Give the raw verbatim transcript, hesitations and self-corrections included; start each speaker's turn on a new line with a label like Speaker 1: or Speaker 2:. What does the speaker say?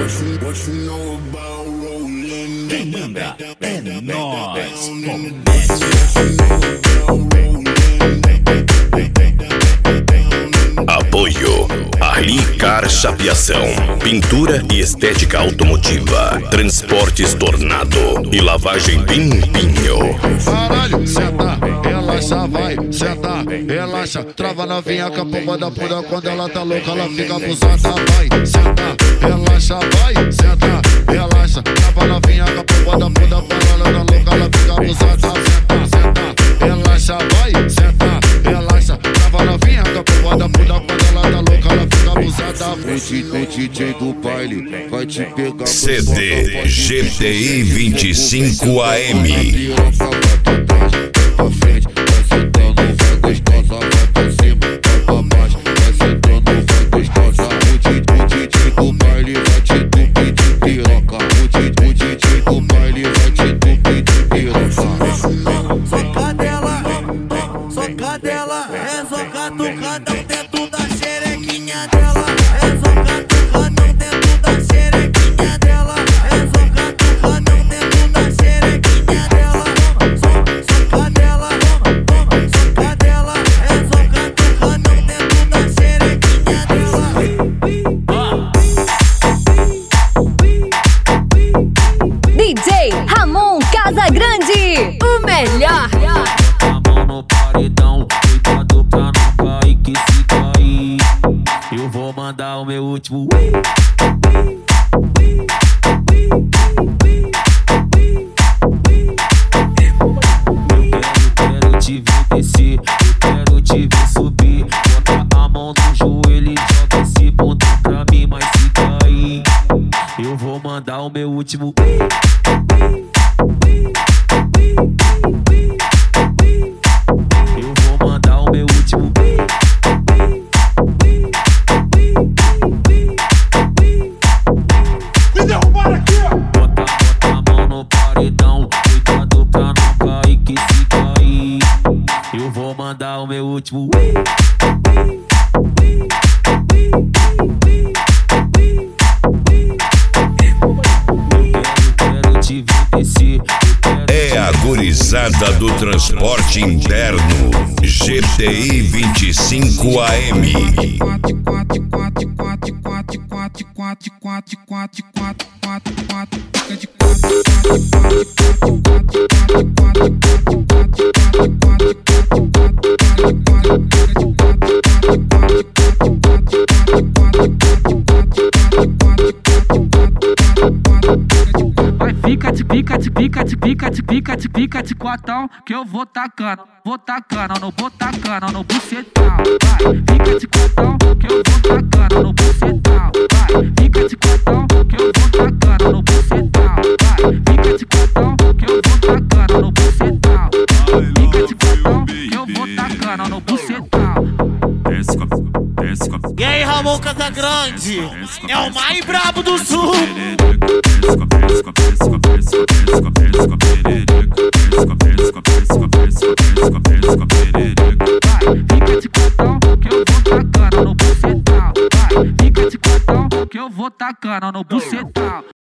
Speaker 1: Quem manda é nós.
Speaker 2: Apoio Arli Car Chapeação, pintura e estética automotiva, transportes Tornado e lavagem Pimpinho.
Speaker 3: Caralho, senta, relaxa, vai, senta, relaxa. Trava novinha com a pomba da puta, quando ela tá louca ela fica abusada. Vai, senta, relaxa, vai, senta, relaxa. Trava novinha com a pomba da puta, quando ela tá louca ela fica abusada. Senta, senta, relaxa, vai, senta, relaxa. Trava novinha com a pomba da puta, quando ela tá louca ela fica abusada. O D J do baile vai te pegar.
Speaker 2: C D G T I vinte e cinco A M.
Speaker 4: D J Ramon Casagrande, o melhor.
Speaker 5: A mão no paredão, cuidado pra não cair, que se cair eu vou mandar o meu último. Eu quero te ver descer, eu quero te ver subir. Bota a mão no joelho e joga esse ponto pra mim, mas se cair eu vou mandar o meu último. Eu vou mandar o meu último.
Speaker 1: Me derrubaram aqui, ó.
Speaker 5: Bota, bota a mão no paredão, cuidado pra não cair, que se cair eu vou mandar o meu último.
Speaker 2: É a gurizada do transporte interno G T I vinte e cinco A M.
Speaker 5: Fica de pica, de pica, de pica, de pica, de pica de quatão, que eu vou tacando, vou tacando, não vou tacando no bucetão. Vai, fica de quatão, que eu vou tacando no bucetão. Vai, fica de quatão, que eu vou tacando no bucetão. Vai, fica de quatão, que eu vou tacando no bucetão. Fica de quatão, que eu vou tacando no bucetão.
Speaker 6: E aí, Ramon Casagrande, é o mais brabo do sul.
Speaker 5: Fica de quatão, que eu vou tacando no bucetão. Vai, fica de quatão, que eu vou tacando no bucetão.